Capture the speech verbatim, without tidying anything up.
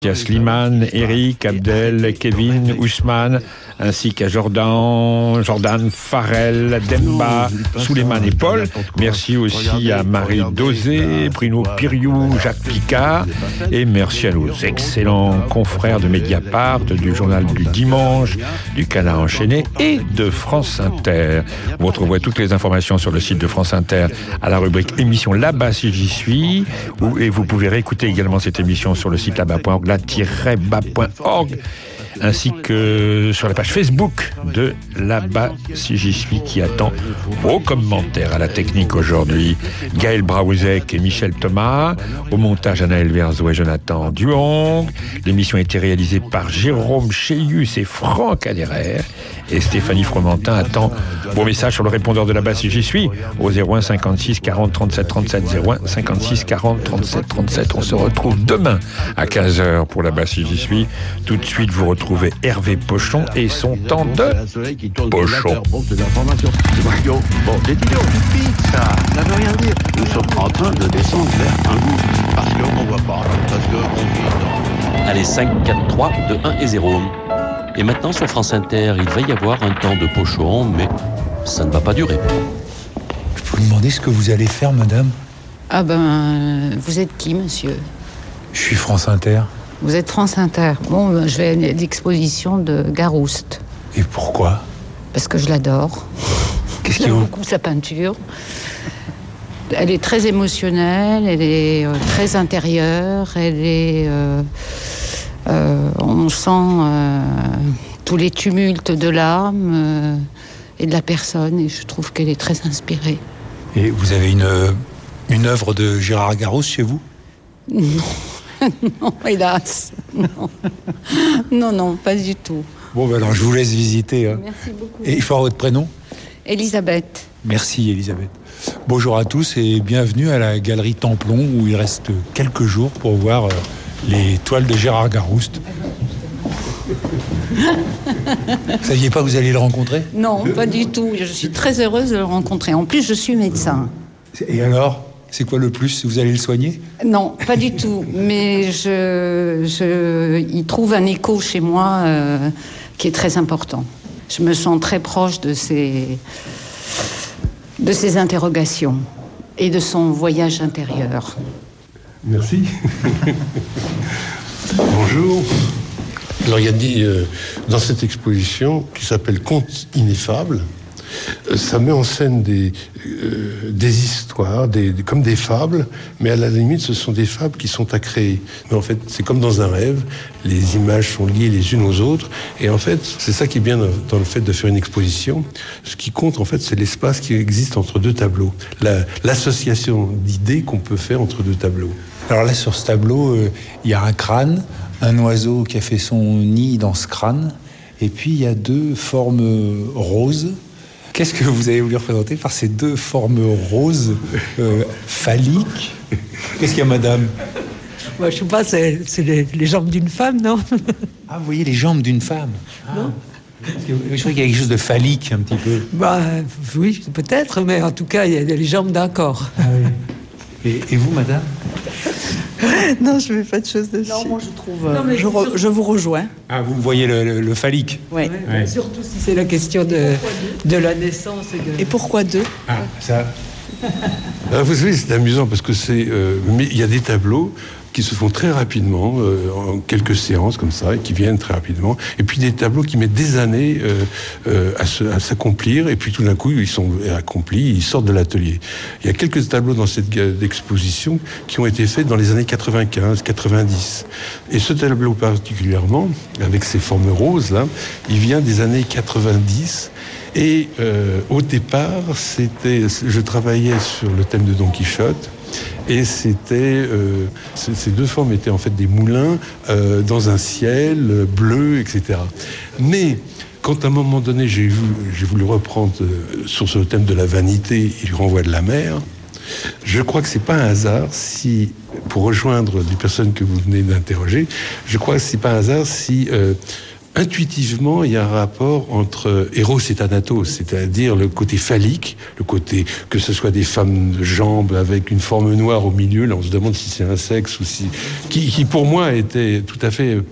Il y a Slimane, Eric, Abdel, Kevin, Ousmane, ainsi qu'à Jordan, Jordan, Farrell, Demba, Souleymane et Paul. Merci aussi à Marie Dosé, Bruno Piriou, Jacques Picard. Et merci à nos excellents confrères de Mediapart, du Journal du Dimanche, du Canard enchaîné et de France Inter. Vous retrouverez toutes les informations sur le site de France Inter à la rubrique émission Là-bas si j'y suis. Et vous pouvez réécouter également cette émission sur le site là-bas point org, là-bas point org, ainsi que sur la page Facebook de Là-bas si j'y suis, qui attend vos commentaires. À la technique aujourd'hui, Gaël Braouzek et Michel Thomas. Au montage, Anaël Verzo et Jonathan Duong. L'émission a été réalisée par Jérôme Chélius et Franck Aderer. Et Stéphanie Fromentin attend vos messages sur le répondeur de Là-bas si j'y suis au zéro un cinquante-six quarante trente-sept trente-sept, zéro un cinquante-six quarante trente-sept trente-sept. On se retrouve demain à quinze heures pour Là-bas si j'y suis. Tout de suite, vous retrouvez Hervé Pochon et son temps de Pochon. Bon, c'est idiot, stupide, ça. Ça veut rien dire. Nous sommes en train de descendre vers un gouffre. Parce qu'on voit pas. Parce qu'on vit dans... Allez, cinq, quatre, trois, deux, un et zéro. Et maintenant, sur France Inter, il va y avoir un temps de Pochon, mais ça ne va pas durer. Je peux vous demander ce que vous allez faire, madame ? Ah ben, vous êtes qui, monsieur ? Je suis France Inter. Vous êtes France Inter. Bon, ben, je vais à l'exposition de Garouste. Et pourquoi ? Parce que je l'adore. Qu'est-ce qui J'aime vous... beaucoup sa peinture. Elle est très émotionnelle, elle est euh, très intérieure, elle est... Euh, euh, on sent euh, tous les tumultes de l'âme euh, et de la personne, et je trouve qu'elle est très inspirée. Et vous avez une, une œuvre de Gérard Garouste chez vous ? Non, non, hélas. Non. non, non, pas du tout. Bon, ben alors je vous laisse visiter. Hein. Merci beaucoup. Et il faut avoir votre prénom ? Elisabeth. Merci, Elisabeth. Bonjour à tous et bienvenue à la Galerie Templon, où il reste quelques jours pour voir les toiles de Gérard Garouste. Vous saviez pas que vous alliez le rencontrer ? Non, pas du tout. Je suis très heureuse de le rencontrer. En plus, je suis médecin. Et alors ? C'est quoi le plus ? Vous allez le soigner ? Non, pas du tout. Mais je, je, il trouve un écho chez moi euh, qui est très important. Je me sens très proche de ses, de ses interrogations et de son voyage intérieur. Merci. Bonjour. Alors, il y a dit, euh, dans cette exposition qui s'appelle Contes ineffables, euh, ça met en scène des, euh, des histoires, des, des, comme des fables, mais à la limite, ce sont des fables qui sont à créer. Mais en fait, c'est comme dans un rêve, les images sont liées les unes aux autres, et en fait, c'est ça qui est bien dans, dans le fait de faire une exposition. Ce qui compte, en fait, c'est l'espace qui existe entre deux tableaux, la, l'association d'idées qu'on peut faire entre deux tableaux. Alors là, sur ce tableau, il euh, y a un crâne, un oiseau qui a fait son nid dans ce crâne, et puis il y a deux formes roses. Qu'est-ce que vous avez voulu représenter par ces deux formes roses euh, phalliques ? Qu'est-ce qu'il y a, madame ? Moi, je sais pas, c'est, c'est les, les jambes d'une femme, non ? Ah, vous voyez les jambes d'une femme ? Ah. Non. Parce que je crois qu'il y a quelque chose de phallique, un petit peu. Bah, oui, peut-être, mais en tout cas, il y a les jambes d'un corps. Ah oui. Et, et vous, madame ? Non, je ne mets pas de choses dessus. Non, moi, je trouve... Euh, non, mais je, re, je vous rejoins. Ah, vous voyez le, le, le phallique ? Oui. Ouais, ouais. Surtout si c'est la question de, de la naissance. Et, de... et pourquoi deux ? Ah, ça... Alors, vous savez, c'est amusant parce que c'est... Euh, mais il y a des tableaux qui se font très rapidement, euh, en quelques séances comme ça, et qui viennent très rapidement. Et puis des tableaux qui mettent des années euh, euh, à, se, à s'accomplir, et puis tout d'un coup, ils sont accomplis, ils sortent de l'atelier. Il y a quelques tableaux dans cette exposition qui ont été faits dans les années quatre-vingt-quinze, quatre-vingt-dix. Et ce tableau particulièrement, avec ses formes roses-là, il vient des années quatre-vingt-dix. Et euh, au départ, c'était, je travaillais sur le thème de Don Quichotte, et c'était euh, ces deux formes étaient en fait des moulins euh, dans un ciel bleu, et cetera. Mais quand à un moment donné j'ai, vu, j'ai voulu reprendre euh, sur ce thème de la vanité et du renvoi de la mer, je crois que c'est pas un hasard si, pour rejoindre les personnes que vous venez d'interroger, je crois que c'est pas un hasard si euh, intuitivement, il y a un rapport entre Eros et Thanatos, c'est-à-dire le côté phallique, le côté que ce soit des femmes de jambes avec une forme noire au milieu. Là, on se demande si c'est un sexe ou si qui, qui pour moi était tout à fait